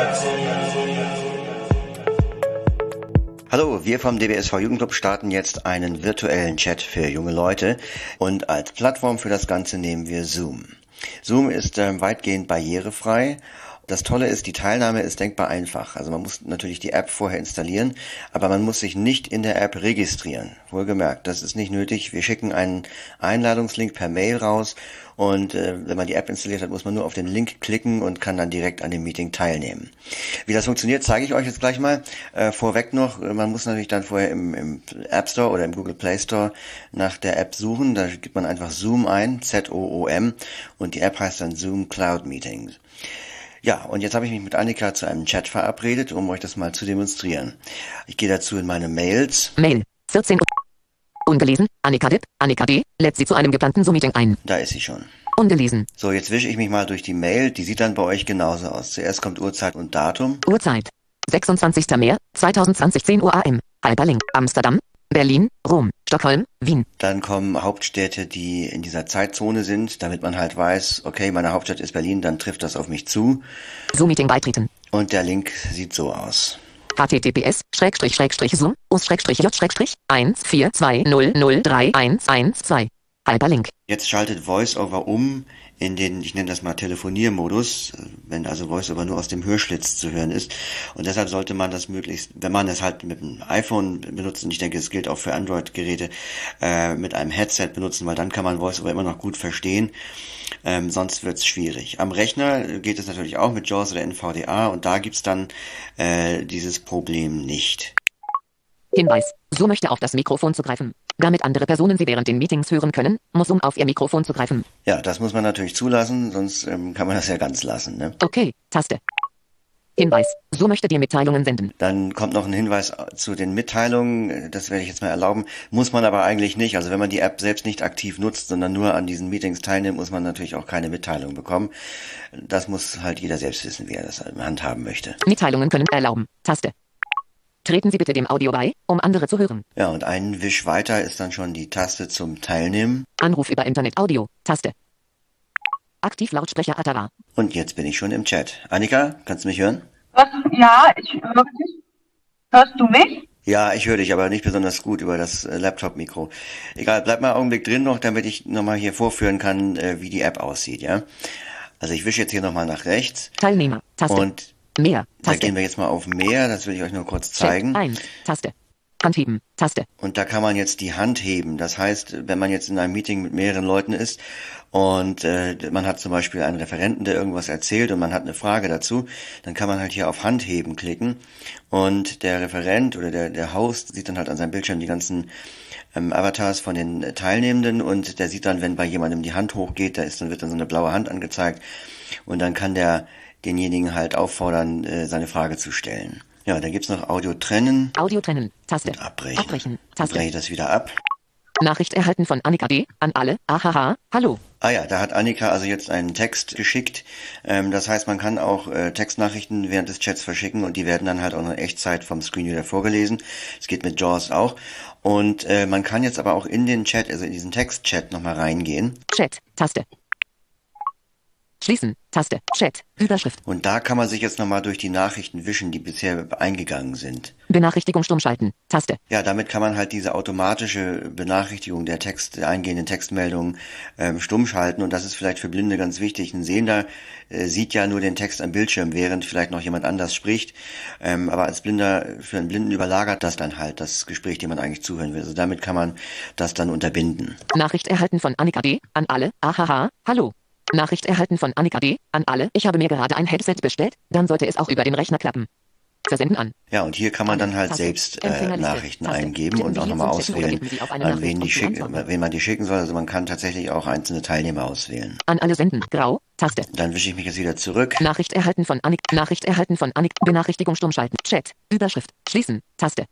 Hallo, wir vom DBSV Jugendclub starten jetzt einen virtuellen Chat für junge Leute und als Plattform für das Ganze nehmen wir Zoom. Zoom ist weitgehend barrierefrei. Das Tolle ist, die Teilnahme ist denkbar einfach. Also man muss natürlich die App vorher installieren, aber man muss sich nicht in der App registrieren. Wohlgemerkt, das ist nicht nötig. Wir schicken einen Einladungslink per Mail raus und wenn man die App installiert hat, muss man nur auf den Link klicken und kann dann direkt an dem Meeting teilnehmen. Wie das funktioniert, zeige ich euch jetzt gleich mal. Vorweg noch, man muss natürlich dann vorher im App Store oder im Google Play Store nach der App suchen. Da gibt man einfach Zoom ein, Z-O-O-M, und die App heißt dann Zoom Cloud Meetings. Ja, und jetzt habe ich mich mit Annika zu einem Chat verabredet, um euch das mal zu demonstrieren. Ich gehe dazu in meine Mails. Mail, 14 Uhr. Ungelesen, Annika Dipp, Annika D. lädt sie zu einem geplanten Zoom-Meeting ein. Da ist sie schon. Ungelesen. So, jetzt wische ich mich mal durch die Mail. Die sieht dann bei euch genauso aus. Zuerst kommt Uhrzeit und Datum. Uhrzeit. 26. März, 2020, 10 Uhr AM. Hyperlink, Amsterdam, Berlin, Rom, Stockholm, Wien. Dann kommen Hauptstädte, die in dieser Zeitzone sind, damit man halt weiß, okay, meine Hauptstadt ist Berlin, dann trifft das auf mich zu. Zoom-Meeting beitreten. Und der Link sieht so aus. https://zoom us-j-142003112. Hyperlink. Jetzt schaltet VoiceOver um in den, ich nenne das mal Telefoniermodus, wenn also VoiceOver nur aus dem Hörschlitz zu hören ist. Und deshalb sollte man das möglichst, wenn man es halt mit einem iPhone benutzt, und ich denke, es gilt auch für Android-Geräte, mit einem Headset benutzen, weil dann kann man VoiceOver immer noch gut verstehen. Sonst wird's schwierig. Am Rechner geht es natürlich auch mit JAWS oder NVDA und da gibt's dann dieses Problem nicht. Hinweis. So möchte auf das Mikrofon zugreifen. Damit andere Personen sie während den Meetings hören können, muss auf ihr Mikrofon zugreifen. Ja, das muss man natürlich zulassen, sonst kann man das ja ganz lassen, ne? Okay, Taste. Hinweis. So möchte dir Mitteilungen senden. Dann kommt noch ein Hinweis zu den Mitteilungen. Das werde ich jetzt mal erlauben. Muss man aber eigentlich nicht. Also wenn man die App selbst nicht aktiv nutzt, sondern nur an diesen Meetings teilnimmt, muss man natürlich auch keine Mitteilung bekommen. Das muss halt jeder selbst wissen, wie er das handhaben möchte. Mitteilungen können erlauben. Taste. Treten Sie bitte dem Audio bei, um andere zu hören. Ja, und einen Wisch weiter ist dann schon die Taste zum Teilnehmen. Anruf über Internet Audio. Taste. Aktiv Lautsprecher Atara. Und jetzt bin ich schon im Chat. Annika, kannst du mich hören? Ja, ich höre dich. Hörst du mich? Ja, ich höre dich, aber nicht besonders gut über das Laptop-Mikro. Egal, bleib mal einen Augenblick drin noch, damit ich nochmal hier vorführen kann, wie die App aussieht, ja? Also ich wische jetzt hier nochmal nach rechts. Teilnehmer. Taste. Und Mehr. da Taste. gehen wir jetzt mal auf Mehr, das will ich euch nur kurz zeigen. Chat 1. Taste. Handheben. Taste. Und da kann man jetzt die Hand heben. Das heißt, wenn man jetzt in einem Meeting mit mehreren Leuten ist und man hat zum Beispiel einen Referenten, der irgendwas erzählt und man hat eine Frage dazu, dann kann man halt hier auf Handheben klicken und der Referent oder der Host sieht dann halt an seinem Bildschirm die ganzen Avatars von den Teilnehmenden und der sieht dann, wenn bei jemandem die Hand hochgeht, dann wird dann so eine blaue Hand angezeigt und dann kann der denjenigen halt auffordern, seine Frage zu stellen. Ja, dann gibt's noch Audio trennen. Audio trennen. Taste. Und abbrechen. Abbrechen. Taste. Breche das wieder ab. Nachricht erhalten von Annika D. An alle. Ahaha. Hallo. Ah ja, da hat Annika also jetzt einen Text geschickt. Das heißt, man kann auch Textnachrichten während des Chats verschicken und die werden dann halt auch in Echtzeit vom Screenreader vorgelesen. Es geht mit JAWS auch. Und man kann jetzt aber auch in den Chat, also in diesen Textchat nochmal reingehen. Chat. Taste. Schließen. Taste. Chat. Überschrift. Und da kann man sich jetzt nochmal durch die Nachrichten wischen, die bisher eingegangen sind. Benachrichtigung stumm schalten. Taste. Ja, damit kann man halt diese automatische Benachrichtigung der eingehenden Textmeldungen stumm schalten. Und das ist vielleicht für Blinde ganz wichtig. Ein Sehender sieht ja nur den Text am Bildschirm, während vielleicht noch jemand anders spricht. Aber als Blinder, für einen Blinden überlagert das dann halt das Gespräch, dem man eigentlich zuhören will. Also damit kann man das dann unterbinden. Nachricht erhalten von Annika D. An alle. Ahaha. Hallo. Nachricht erhalten von Annika D. An alle. Ich habe mir gerade ein Headset bestellt. Dann sollte es auch über den Rechner klappen. Versenden an. Ja, und hier kann man dann halt selbst Nachrichten eingeben und auch nochmal auswählen, an wen man die schicken soll. Also man kann tatsächlich auch einzelne Teilnehmer auswählen. An alle senden. Grau. Taste. Dann wische ich mich jetzt wieder zurück. Nachricht erhalten von Annika. Nachricht erhalten von Annika. Benachrichtigung stumm schalten. Chat. Überschrift. Schließen. Taste.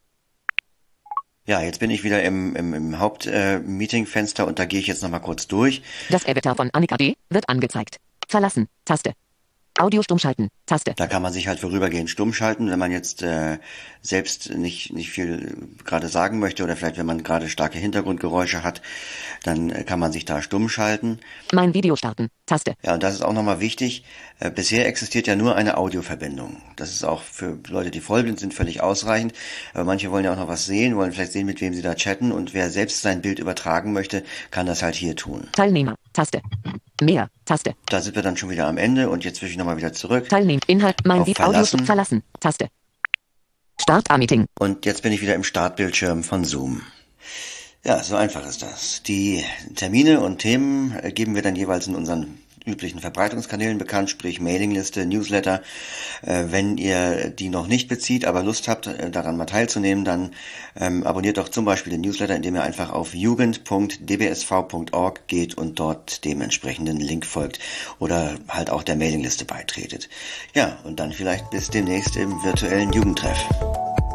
Ja, jetzt bin ich wieder im Haupt-Meeting-Fenster und da gehe ich jetzt nochmal kurz durch. Das Avatar von Annika D. wird angezeigt. Verlassen. Taste. Audio stumm schalten. Taste. Da kann man sich halt vorübergehend stumm schalten, wenn man jetzt selbst nicht viel gerade sagen möchte oder vielleicht wenn man gerade starke Hintergrundgeräusche hat, dann kann man sich da stumm schalten. Mein Video starten. Taste. Ja, und das ist auch nochmal wichtig. Bisher existiert ja nur eine Audioverbindung. Das ist auch für Leute, die vollblind sind, völlig ausreichend. Aber manche wollen ja auch noch was sehen, wollen vielleicht sehen, mit wem sie da chatten. Und wer selbst sein Bild übertragen möchte, kann das halt hier tun. Teilnehmer. Taste. Mehr. Taste. Da sind wir dann schon wieder am Ende und jetzt will ich nochmal wieder zurück. Teilnehmen. Inhalt. Mein Auf Video. Audio Verlassen. stumm verlassen. Taste. Start A-Meeting. Und jetzt bin ich wieder im Startbildschirm von Zoom. Ja, so einfach ist das. Die Termine und Themen geben wir dann jeweils in unseren üblichen Verbreitungskanälen bekannt, sprich Mailingliste, Newsletter. Wenn ihr die noch nicht bezieht, aber Lust habt, daran mal teilzunehmen, dann abonniert doch zum Beispiel den Newsletter, indem ihr einfach auf jugend.dbsv.org geht und dort dem entsprechenden Link folgt oder halt auch der Mailingliste beitretet. Ja, und dann vielleicht bis demnächst im virtuellen Jugendtreff.